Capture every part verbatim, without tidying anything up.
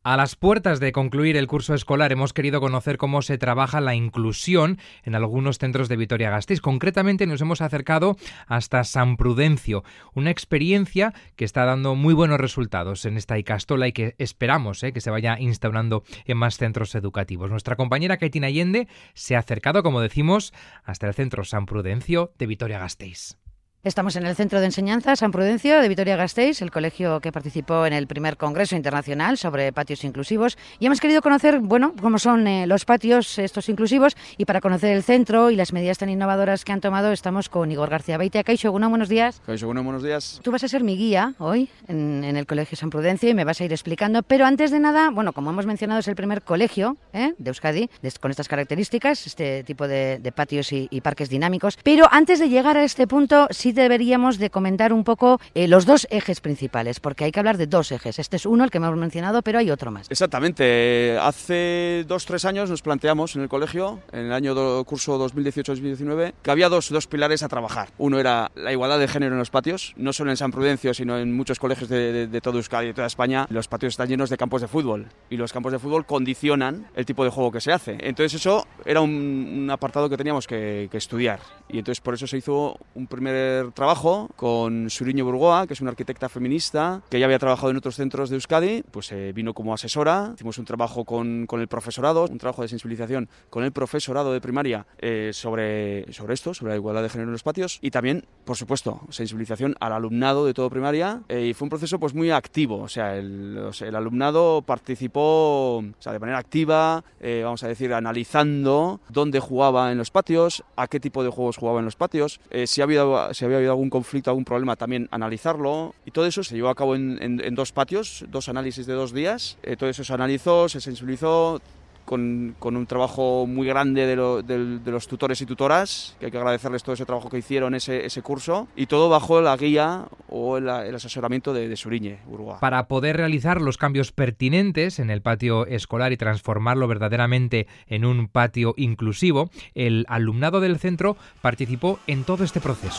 A las puertas de concluir el curso escolar hemos querido conocer cómo se trabaja la inclusión en algunos centros de Vitoria-Gasteiz. Concretamente nos hemos acercado hasta San Prudencio, una experiencia que está dando muy buenos resultados en esta ikastola y que esperamos eh, que se vaya instaurando en más centros educativos. Nuestra compañera Caitina Allende se ha acercado, como decimos, hasta el centro San Prudencio de Vitoria-Gasteiz. Estamos en el Centro de Enseñanza San Prudencio de Vitoria-Gasteiz, el colegio que participó en el primer Congreso Internacional sobre patios inclusivos, y hemos querido conocer, bueno, cómo son eh, los patios estos inclusivos, y para conocer el centro y las medidas tan innovadoras que han tomado estamos con Igor García Beitia. Kaixo Egunon, buenos días. Kaixo Egunon, buenos días. Tú vas a ser mi guía hoy en, en el colegio San Prudencio y me vas a ir explicando, pero antes de nada, bueno, como hemos mencionado, es el primer colegio ¿eh? de Euskadi de, con estas características, este tipo de, de patios y, y parques dinámicos, pero antes de llegar a este punto sí deberíamos de comentar un poco eh, los dos ejes principales, porque hay que hablar de dos ejes. Este es uno, el que hemos mencionado, pero hay otro más. Exactamente. Hace dos, tres años nos planteamos en el colegio, en el año do, curso dos mil dieciocho dos mil diecinueve, que había dos, dos pilares a trabajar. Uno era la igualdad de género en los patios, no solo en San Prudencio, sino en muchos colegios de, de, de todo Euskadi y de toda España. Los patios están llenos de campos de fútbol y los campos de fútbol condicionan el tipo de juego que se hace. Entonces eso era un, un apartado que teníamos que, que estudiar, y entonces por eso se hizo un primer trabajo con Suriño Burgoa, que es una arquitecta feminista que ya había trabajado en otros centros de Euskadi. Pues eh, vino como asesora, hicimos un trabajo con, con el profesorado, un trabajo de sensibilización con el profesorado de primaria eh, sobre, sobre esto, sobre la igualdad de género en los patios, y también, por supuesto, sensibilización al alumnado de todo primaria, eh, y fue un proceso pues muy activo, o sea, el, o sea, el alumnado participó, o sea, de manera activa, eh, vamos a decir, analizando dónde jugaba en los patios, a qué tipo de juegos jugaba en los patios, eh, si había, si había habido algún conflicto, algún problema, también analizarlo, y todo eso se llevó a cabo en, en, en dos patios, dos análisis de dos días, eh, todo eso se analizó, se sensibilizó, con, con un trabajo muy grande de, lo, de, de los tutores y tutoras, que hay que agradecerles todo ese trabajo que hicieron ese, ese curso, y todo bajo la guía o el, el asesoramiento de, de Suriñe Burgoa. Para poder realizar los cambios pertinentes en el patio escolar y transformarlo verdaderamente en un patio inclusivo, el alumnado del centro participó en todo este proceso.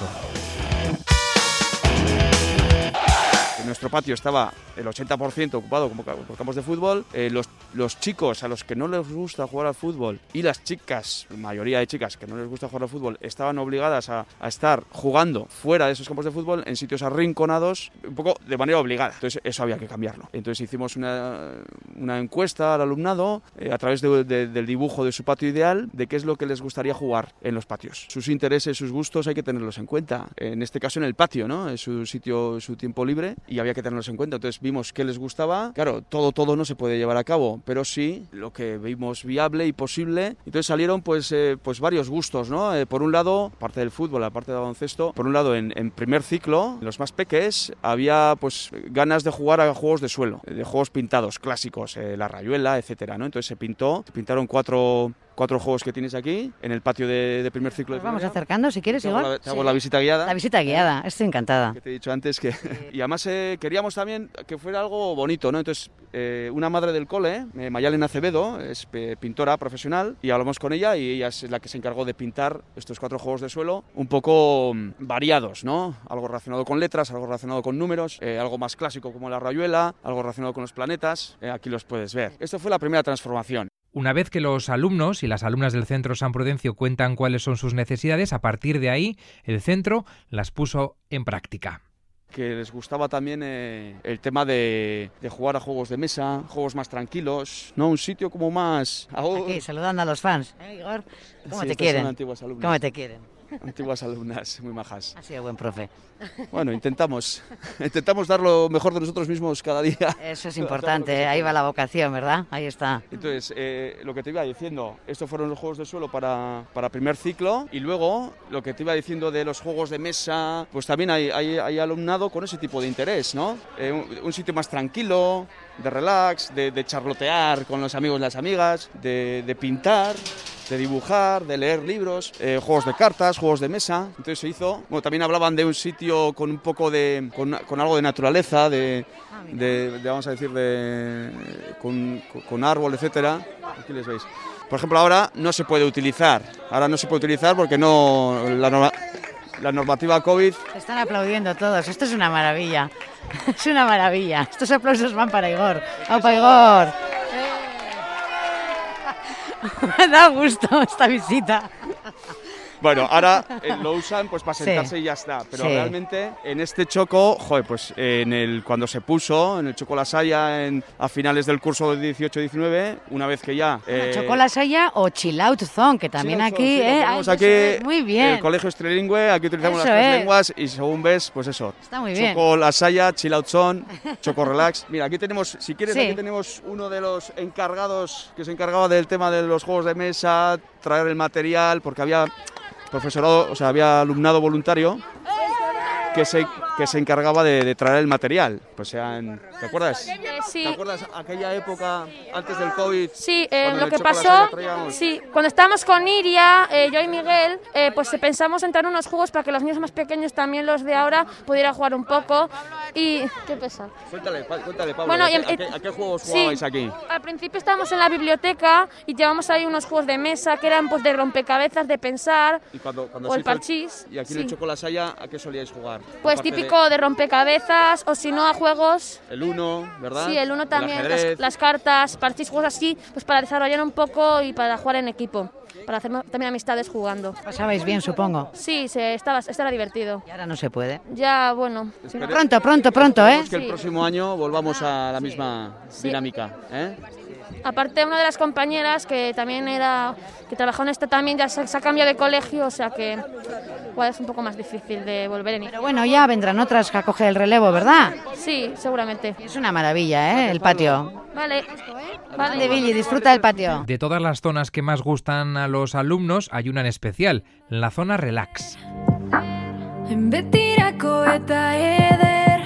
Nuestro patio estaba el ochenta por ciento ocupado por campos de fútbol. Eh, los, los chicos a los que no les gusta jugar al fútbol y las chicas, mayoría de chicas que no les gusta jugar al fútbol, estaban obligadas a, a estar jugando fuera de esos campos de fútbol en sitios arrinconados, un poco de manera obligada. Entonces eso había que cambiarlo. Entonces hicimos una, una encuesta al alumnado eh, a través de, de, del dibujo de su patio ideal, de qué es lo que les gustaría jugar en los patios. Sus intereses, sus gustos hay que tenerlos en cuenta. En este caso en el patio, ¿no? Es su sitio, su tiempo libre, y había que tenerlos en cuenta. Entonces vimos qué les gustaba. Claro, todo todo no se puede llevar a cabo, pero sí lo que vimos viable y posible. Entonces salieron pues eh, pues varios gustos, ¿no? Eh, por un lado, aparte del fútbol, aparte del baloncesto, por un lado en, en primer ciclo, en los más peques, había pues ganas de jugar a juegos de suelo, de juegos pintados clásicos, eh, la rayuela, etcétera, ¿no? Entonces se pintó, se pintaron cuatro cuatro juegos que tienes aquí en el patio de, de primer ciclo. Pues vamos acercando, si quieres, igual. Te hago, la, te hago sí. la visita guiada. La visita guiada, estoy encantada. Que te he dicho antes que... Y además eh, queríamos también que fuera algo bonito, ¿no? Entonces, eh, una madre del cole, eh, Mayalen Acevedo, es eh, pintora profesional, y hablamos con ella, y ella es la que se encargó de pintar estos cuatro juegos de suelo, un poco variados, ¿no? Algo relacionado con letras, algo relacionado con números, eh, algo más clásico como la rayuela, algo relacionado con los planetas, eh, aquí los puedes ver. Esto fue la primera transformación. Una vez que los alumnos y las alumnas del Centro San Prudencio cuentan cuáles son sus necesidades, a partir de ahí el centro las puso en práctica. Que les gustaba también eh, el tema de, de jugar a juegos de mesa, juegos más tranquilos, ¿no? Un sitio como más... Aquí, saludando a los fans. ¿Eh, Igor? ¿Cómo sí, te quieren? Son antiguas alumnas. ¿Cómo te quieren? Antiguas alumnas, muy majas. Ha sido buen profe. Bueno, intentamos. Intentamos dar lo mejor de nosotros mismos cada día. Eso es importante, ahí va la vocación, ¿verdad? Ahí está. Entonces, eh, lo que te iba diciendo, estos fueron los juegos de suelo para, para primer ciclo, y luego lo que te iba diciendo de los juegos de mesa, pues también hay, hay, hay alumnado con ese tipo de interés, ¿no? Eh, un, un sitio más tranquilo, de relax, de, de charlotear con los amigos y las amigas, de, de pintar, de dibujar, de leer libros, eh, juegos de cartas, juegos de mesa. Entonces se hizo, bueno, también hablaban de un sitio con un poco de, con, con algo de naturaleza, de, de, de vamos a decir, de, con, con árbol, etcétera. Aquí les veis. Por ejemplo, ahora no se puede utilizar, ahora no se puede utilizar porque no, la norma, la normativa COVID. Se están aplaudiendo todos, esto es una maravilla, es una maravilla. Estos aplausos van para Igor. ¡Oh, para Igor! Me da gusto esta visita. Bueno, ahora eh, lo usan pues para sentarse Sí. y ya está, pero Sí. realmente en este choco, joder, pues eh, en el, cuando se puso, en el Choco La Saya, en, a finales del curso dieciocho diecinueve, una vez que ya... Bueno, eh, Choco La Saya o Chill Out Zone, que también sí, aquí... sí, lo eh, tenemos ay, aquí, eso es, muy bien. el colegio es trilingüe, aquí utilizamos Eso las tres es. lenguas y según ves, pues eso. Está muy bien. Choco La Saya, Chill Out Zone, Choco Relax. Mira, aquí tenemos, si quieres, Sí. aquí tenemos uno de los encargados que se encargaba del tema de los juegos de mesa, traer el material, porque había profesorado, o sea, había alumnado voluntario que se, que se encargaba de, de traer el material. Pues sean, ¿te acuerdas? Eh, sí. ¿Te acuerdas aquella época antes del COVID? Sí, eh, Cuando lo el que Choco La pasó, Saya traíamos. sí, cuando estábamos con Iria, eh, yo y Miguel, eh, pues eh, pensamos en traer unos juegos para que los niños más pequeños, también los de ahora, pudieran jugar un poco. Y qué pesa. Cuéntale, pa- cuéntale, Pablo, Bueno, ¿a, qué, y- a qué- a qué juegos sí. jugabais aquí? Al principio estábamos en la biblioteca y llevamos ahí unos juegos de mesa que eran pues de rompecabezas, de pensar, Y cuando, cuando o se el hizo el- parchís. Y aquí en sí. el Choco La Saya, ¿a qué solíais jugar? Pues Aparte típico de... rompecabezas, o si no a juegos. de el uno, ¿verdad? Sí, el uno también, las, ajedrez. las cartas, parchís, juegos así, pues para desarrollar un poco y para jugar en equipo, para hacer también amistades jugando. Pasabais bien, supongo. Sí, se, estaba, estaba divertido. Y ahora no se puede. Ya, bueno. sí. Espere- Pronto, pronto, pronto, ¿eh? Esperemos que el Sí. próximo año volvamos a la misma Sí. dinámica, ¿eh? Aparte, una de las compañeras que también era, que trabajó en esto también, ya se, se ha cambiado de colegio, o sea que igual es un poco más difícil de volver en. Pero bueno, ya vendrán otras a coger el relevo, ¿verdad? Sí, seguramente. Es una maravilla, ¿eh? El patio. Vale. Vale, Vale. Billy, disfruta del patio. De todas las zonas que más gustan a los alumnos, hay una en especial, la zona relax. Betirako eta eder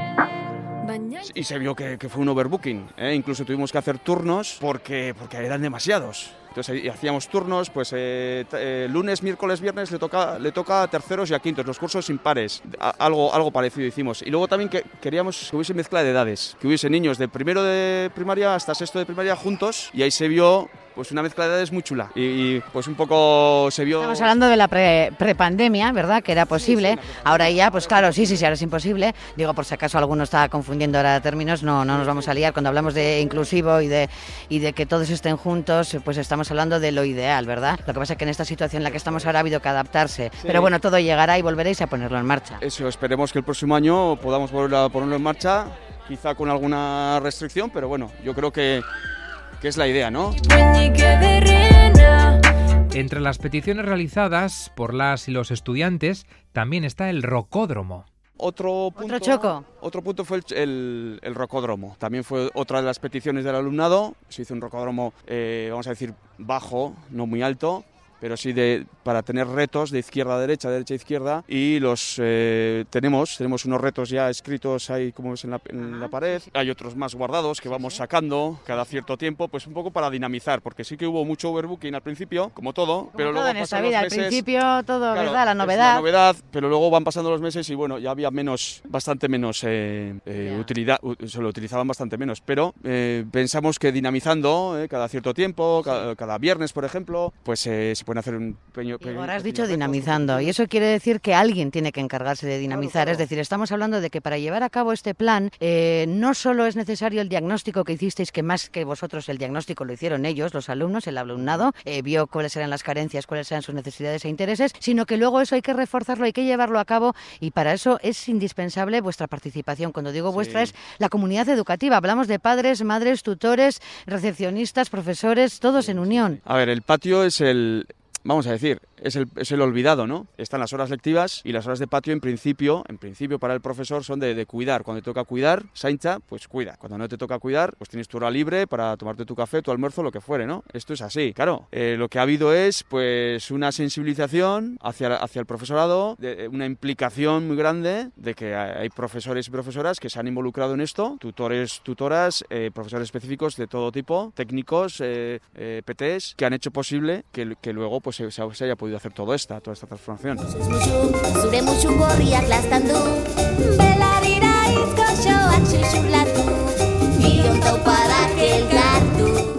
baina Y se vio que, que fue un overbooking, ¿eh? Incluso tuvimos que hacer turnos porque, porque eran demasiados. Entonces eh, hacíamos turnos, pues eh, t- eh, lunes, miércoles, viernes le toca, le toca a terceros y a quintos, los cursos impares. A- algo, algo parecido hicimos. Y luego también que queríamos que hubiese mezcla de edades, que hubiese niños de primero de primaria hasta sexto de primaria juntos, y ahí se vio pues una mezcla de edades muy chula. Y, y, pues un poco se vio... Estamos hablando de la pre- prepandemia, ¿verdad? Que era posible. Ahora ya, pues claro, sí, sí, sí, ahora es imposible. Digo, por si acaso alguno está confundiendo ahora términos, no, no nos vamos a liar. Cuando hablamos de inclusivo y de, y de que todos estén juntos, pues estamos hablando de lo ideal, ¿verdad? Lo que pasa es que en esta situación en la que estamos ahora ha habido que adaptarse. Pero bueno, todo llegará y volveréis a ponerlo en marcha. Eso, esperemos que el próximo año podamos volver a ponerlo en marcha, quizá con alguna restricción, pero bueno, yo creo que, que es la idea, ¿no? Poinik ederrena Entre las peticiones realizadas por las y los estudiantes también está el rocódromo. Otro punto, Otro choco. Otro punto fue el, el, el rocódromo. También fue otra de las peticiones del alumnado. Se hizo un rocódromo, eh, vamos a decir, bajo, no muy alto, pero sí de, para tener retos de izquierda a derecha, derecha a izquierda. Y los eh, tenemos, tenemos unos retos ya escritos ahí, como ves en la, en la pared. Hay otros más guardados que vamos sacando cada cierto tiempo, pues un poco para dinamizar, porque sí que hubo mucho overbooking al principio, como todo, pero Como luego todo en esta pasan los vida, al meses, principio todo, claro, ¿verdad? La es novedad. novedad, pero luego van pasando los meses y bueno, ya había menos, bastante menos eh, eh, Ya. utilidad, u- se lo utilizaban bastante menos, pero eh, pensamos que dinamizando eh, cada cierto tiempo, cada, cada viernes por ejemplo, pues eh, se pueden hacer un pequeño... Y ahora has pequeños dicho retos, dinamizando, y eso quiere decir que alguien tiene que encargarse de dinamizar. Claro, claro. Es decir, estamos hablando de que para llevar a cabo este plan eh, no solo es necesario el diagnóstico que hicisteis, que más que vosotros el diagnóstico lo hicieron ellos, los alumnos, el alumnado, eh, vio cuáles eran las carencias, cuáles eran sus necesidades e intereses, sino que luego eso hay que reforzarlo, hay que llevarlo a cabo, y para eso es indispensable vuestra participación. Cuando digo vuestra Sí. es la comunidad educativa. Hablamos de padres, madres, tutores, recepcionistas, profesores, todos en unión. A ver, el patio es el... Vamos a decir, es el, es el olvidado, ¿no? Están las horas lectivas y las horas de patio en principio, en principio para el profesor son de, de cuidar. Cuando te toca cuidar, Saincha, pues cuida. Cuando no te toca cuidar, pues tienes tu hora libre para tomarte tu café, tu almuerzo, lo que fuere, ¿no? Esto es así. Claro, eh, lo que ha habido es pues una sensibilización hacia, hacia el profesorado, de, una implicación muy grande de que hay profesores y profesoras que se han involucrado en esto, tutores, tutoras, eh, profesores específicos de todo tipo, técnicos, eh, eh, P Ts, que han hecho posible que, que luego pues se, se haya podido hacer todo esta, toda esta transformación. Zure musu gorriak laztandu Belarira izko xoak xuxurlatu Bion taupadak elkartu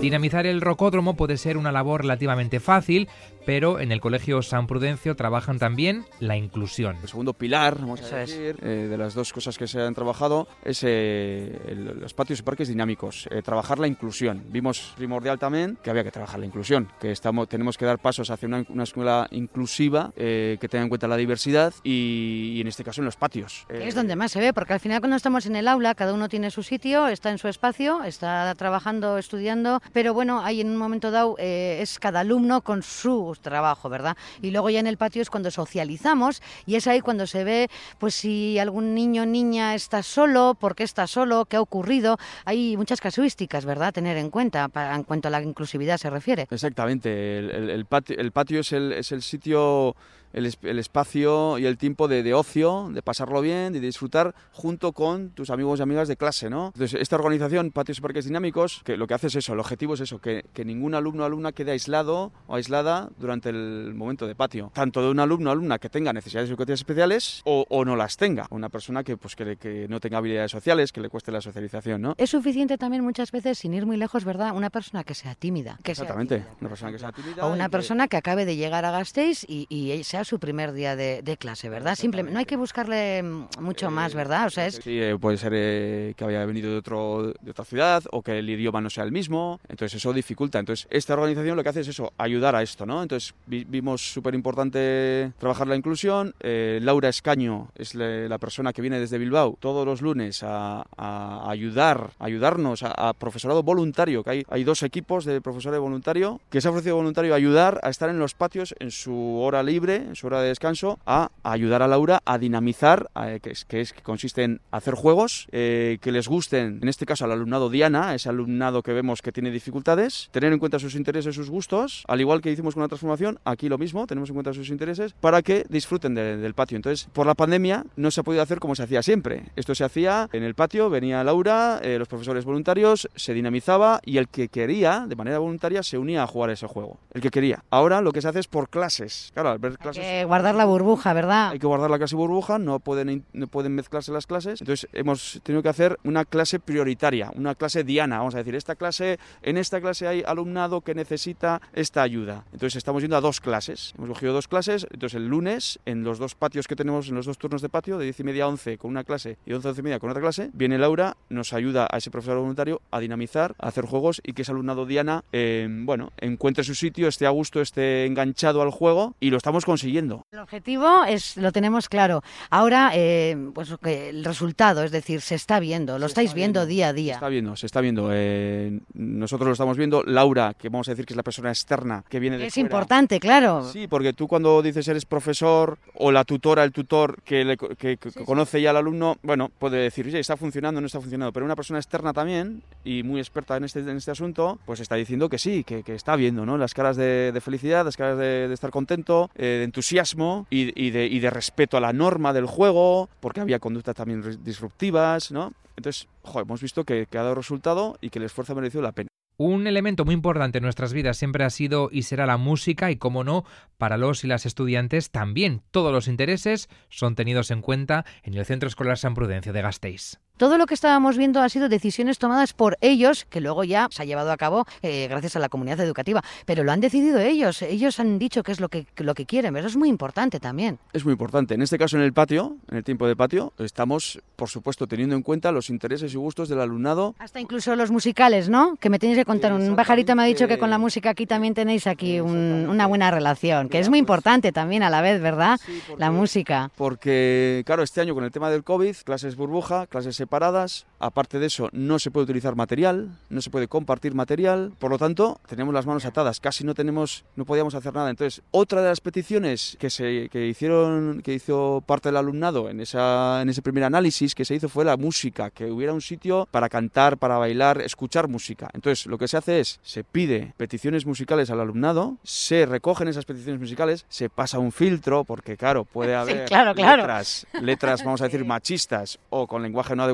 Dinamizar el rocódromo puede ser una labor relativamente fácil, pero en el Colegio San Prudencio trabajan también la inclusión. El segundo pilar, vamos Eso a decir, eh, de las dos cosas que se han trabajado es eh, el, los patios y parques dinámicos, eh, trabajar la inclusión. Vimos primordial también que había que trabajar la inclusión, que estamos, tenemos que dar pasos hacia una, una escuela inclusiva eh, que tenga en cuenta la diversidad y, y en este caso en los patios. Eh, es donde más se ve, porque al final cuando estamos en el aula cada uno tiene su sitio, está en su espacio, está trabajando, estudiando, pero bueno, ahí en un momento dado eh, es cada alumno con su trabajo, ¿verdad? Y luego ya en el patio es cuando socializamos y es ahí cuando se ve pues si algún niño o niña está solo, por qué está solo, qué ha ocurrido. Hay muchas casuísticas, ¿verdad?, a tener en cuenta para, en cuanto a la inclusividad se refiere. Exactamente, el, el, el, patio, el patio es el, es el sitio, el, el espacio y el tiempo de, de ocio, de pasarlo bien, de disfrutar junto con tus amigos y amigas de clase, ¿no? Entonces, esta organización, Patios y Parques Dinámicos, que lo que hace es eso, el objetivo es eso, que, que ningún alumno o alumna quede aislado o aislada durante el momento de patio. Tanto de un alumno o alumna que tenga necesidades educativas especiales o, o no las tenga. Una persona que, pues, que, que no tenga habilidades sociales, que le cueste la socialización, ¿no? Es suficiente también muchas veces, sin ir muy lejos, ¿verdad?, una persona que sea tímida. Que Exactamente, sea tímida, una persona que sea tímida. O una que... persona que acabe de llegar a Gasteiz y, y sea su primer día de, de clase, ¿verdad? Simplemente, no hay que buscarle mucho eh, más, ¿verdad? O sea, es... Sí, eh, puede ser eh, que haya venido de, otro, de otra ciudad o que el idioma no sea el mismo, entonces eso dificulta. Entonces, esta organización lo que hace es eso, ayudar a esto, ¿no? Entonces, vi, vimos súper importante trabajar la inclusión. Eh, Laura Escaño es le, la persona que viene desde Bilbao todos los lunes a, a ayudar, a ayudarnos a, a profesorado voluntario, que hay, hay dos equipos de profesores voluntario que se ha ofrecido voluntario a ayudar a estar en los patios en su hora libre, en su hora de descanso, a, a ayudar a Laura a dinamizar, a, que, es, que, es, que consiste en hacer juegos eh, que les gusten, en este caso al alumnado Diana, ese alumnado que vemos que tiene dificultades, tener en cuenta sus intereses, sus gustos, al igual que hicimos con la transformación, aquí lo mismo, tenemos en cuenta sus intereses para que disfruten de, del patio. Entonces, por la pandemia no se ha podido hacer como se hacía siempre. Esto se hacía en el patio, venía Laura, eh, los profesores voluntarios, se dinamizaba y el que quería, de manera voluntaria, se unía a jugar ese juego. El que quería. Ahora lo que se hace es por clases. Claro, al ver clases... Hay que guardar la burbuja, ¿verdad? Hay que guardar la clase burbuja, no pueden, no pueden mezclarse las clases. Entonces hemos tenido que hacer una clase prioritaria, una clase diana. Vamos a decir, esta clase, en esta clase hay alumnado que necesita esta ayuda. Entonces estamos yendo a dos clases. Hemos cogido dos clases. Entonces el lunes, en los dos patios que tenemos, en los dos turnos de patio, de diez y media a once con una clase y once a once y media con otra clase, viene Laura, nos ayuda a ese profesor voluntario a dinamizar, a hacer juegos y que ese alumnado diana, eh, bueno, encuentre su sitio, esté a gusto, esté enganchado al juego y lo estamos consiguiendo. El objetivo es, lo tenemos claro. Ahora, eh, pues el resultado, es decir, se está viendo, lo se estáis viendo, viendo día a día. Se está viendo, se está viendo. Eh, nosotros lo estamos viendo. Laura, que vamos a decir que es la persona externa que viene de Es fuera. importante, claro. Sí, porque tú cuando dices eres profesor o la tutora, el tutor que, le, que, que sí, conoce sí. ya al alumno, bueno, puede decir, oye, está funcionando, no está funcionando, pero una persona externa también y muy experta en este, en este asunto, pues está diciendo que sí, que, que está viendo, ¿no? Las caras de, de felicidad, las caras de, de estar contento, eh, de entusiasmo y, y, de, y de respeto a la norma del juego, porque había conductas también disruptivas, ¿no? Entonces, jo, hemos visto que, que ha dado resultado y que el esfuerzo ha merecido la pena. Un elemento muy importante en nuestras vidas siempre ha sido y será la música y, como no, para los y las estudiantes también. Todos los intereses son tenidos en cuenta en el Centro Escolar San Prudencio de Gasteiz. Todo lo que estábamos viendo ha sido decisiones tomadas por ellos, que luego ya se ha llevado a cabo eh, gracias a la comunidad educativa, pero lo han decidido ellos, ellos han dicho qué es lo que, lo que quieren, eso es muy importante también. Es muy importante, en este caso en el patio, en el tiempo de patio, estamos, por supuesto, teniendo en cuenta los intereses y gustos del alumnado. Hasta incluso los musicales, ¿no? Que me tenéis que contar, un pajarito me ha dicho que con la música aquí también tenéis aquí un, una buena relación, que es muy importante también a la vez, ¿verdad? Sí, porque, la música. Porque, claro, este año con el tema del COVID, clases burbuja, clases separadas, aparte de eso no se puede utilizar material, no se puede compartir material, por lo tanto tenemos las manos atadas, casi no tenemos, no podíamos hacer nada. Entonces, otra de las peticiones que se que hicieron, que hizo parte del alumnado en esa en ese primer análisis que se hizo fue la música, que hubiera un sitio para cantar, para bailar, escuchar música. Entonces, lo que se hace es, se pide peticiones musicales al alumnado, se recogen esas peticiones musicales, se pasa un filtro, porque claro, puede haber sí, claro, claro. letras, letras, vamos a decir, machistas o con lenguaje no adecuado.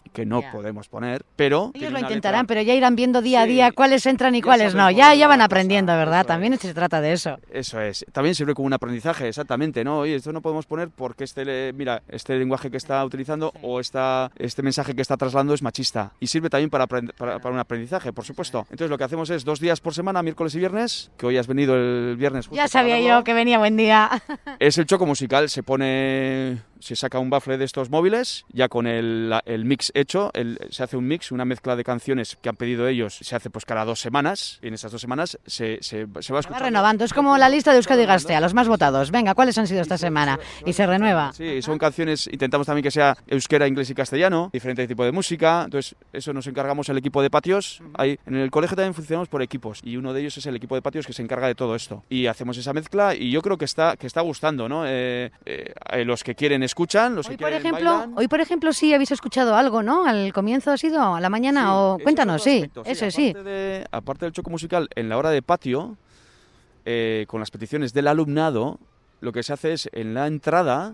que no Ya. podemos poner, pero... Ellos lo intentarán, pero ya irán viendo día a día Sí, cuáles entran y ya cuáles saben no. por Ya, dónde ya va van la aprendiendo, cosa, ¿verdad? eso También es. se trata de eso. Eso es. También sirve como un aprendizaje, exactamente, ¿no? Oye, esto no podemos poner porque este, le- mira, este lenguaje que está utilizando o esta, este mensaje que está trasladando es machista. Y sirve también para, aprend- para, para un aprendizaje, por supuesto. Entonces lo que hacemos es dos días por semana, miércoles y viernes, que hoy has venido el viernes justo Ya para sabía verlo. yo que venía buen día. Es el choco musical, se pone, se saca un bafle de estos móviles, ya con el, la- el mix hecho, el- se hace un mix, una mezcla de canciones que han pedido ellos, se hace pues cada dos semanas, y en esas dos semanas se, se, se va Se va escuchando. renovando. Es como la lista de Euskadi Gastea, los más votados. Venga, ¿cuáles han sido esta semana? Y se renueva. Sí, son canciones, intentamos también que sea euskera, inglés y castellano, diferente tipo de música, entonces eso nos encargamos el equipo de patios. Ahí, en el colegio también funcionamos por equipos, y uno de ellos es el equipo de patios que se encarga de todo esto. Y hacemos esa mezcla, y yo creo que está, que está gustando, ¿no? Eh, eh, eh, los que quieren escuchan, los Hoy que por quieren ejemplo, bailan. hoy por ejemplo sí habéis escuchado algo, ¿no? Al comienzo ha sido a la mañana Sí, o ese cuéntanos, es otro sí, aspecto, eso sí. Aparte, de- aparte del choco musical, en la hora de patio, eh, con las peticiones del alumnado, lo que se hace es en la entrada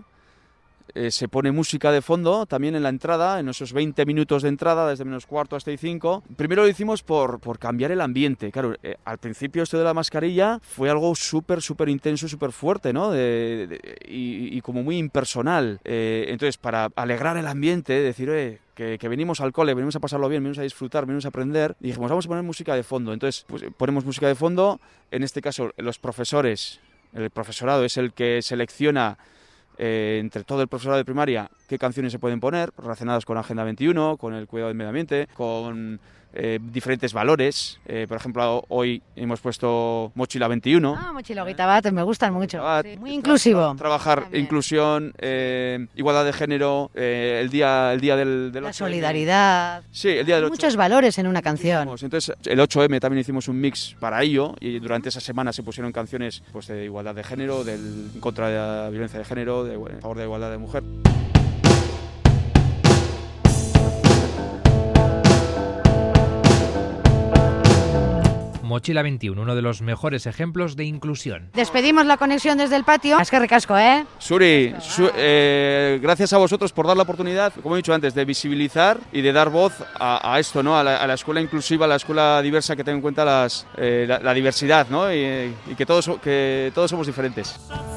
eh, se pone música de fondo, también en la entrada, en esos veinte minutos de entrada, desde menos cuarto hasta y cinco. Primero lo hicimos por, por cambiar el ambiente. Claro, eh, al principio esto de la mascarilla fue algo súper, súper intenso, súper fuerte, ¿no? De- de- y, y como muy impersonal. Eh, entonces, para alegrar el ambiente, decir, oye, que, que venimos al cole, venimos a pasarlo bien, venimos a disfrutar, venimos a aprender, y dijimos, vamos a poner música de fondo. Entonces, pues, ponemos música de fondo. En este caso, los profesores, el profesorado es el que selecciona eh, entre todo el profesorado de primaria qué canciones se pueden poner relacionadas con Agenda veintiuno, con el cuidado del medio ambiente, con eh, diferentes valores. Eh, por ejemplo, hoy hemos puesto Mochila veintiuno. Ah, mochila Guitabat, me gustan mucho. Guitabat, Sí, muy tra- inclusivo. tra- trabajar También. inclusión, eh, igualdad de género, eh, el día el día del, del La ocho eme. solidaridad. Sí, el día del Hay ocho. muchos valores en una canción. Entonces, el ocho eme también hicimos un mix para ello, y durante esa semana se pusieron canciones pues, de igualdad de género, del, en contra de la violencia de género, de, en favor de la igualdad de mujer. Mochila veintiuno, uno de los mejores ejemplos de inclusión. Despedimos la conexión desde el patio. Es que recasco, ¿eh? Suri, su- eh, gracias a vosotros por dar la oportunidad, como he dicho antes, de visibilizar y de dar voz a, a esto, ¿no? A la, a la escuela inclusiva, a la escuela diversa que tenga en cuenta las, eh, la, la diversidad, ¿no? Y, y que, todos, que todos somos diferentes.